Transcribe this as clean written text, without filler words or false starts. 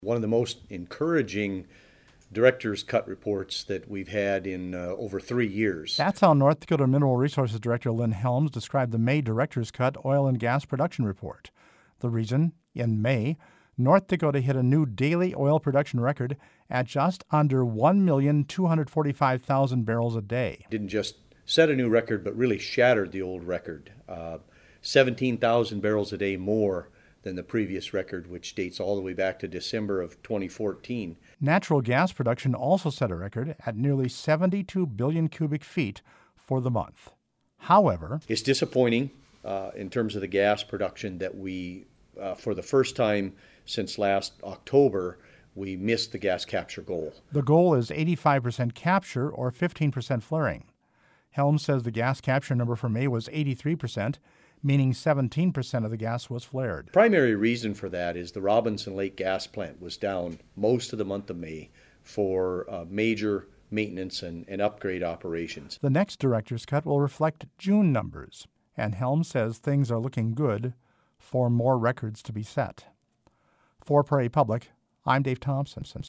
One of the most encouraging director's cut reports that we've had in over 3 years. That's how North Dakota Mineral Resources Director Lynn Helms described the May director's cut oil and gas production report. The reason, in May, North Dakota hit a new daily oil production record at just under 1,245,000 barrels a day. Didn't just set a new record, but really shattered the old record. 17,000 barrels a day more than the previous record, which dates all the way back to December of 2014. Natural gas production also set a record at nearly 72 billion cubic feet for the month. However, it's disappointing in terms of the gas production that we, for the first time since last October, we missed the gas capture goal. The goal is 85% capture or 15% flaring. Helms says the gas capture number for May was 83%, meaning 17% of the gas was flared. The primary reason for that is the Robinson Lake gas plant was down most of the month of May for major maintenance and upgrade operations. The next director's cut will reflect June numbers, and Helms says things are looking good for more records to be set. For Prairie Public, I'm Dave Thompson.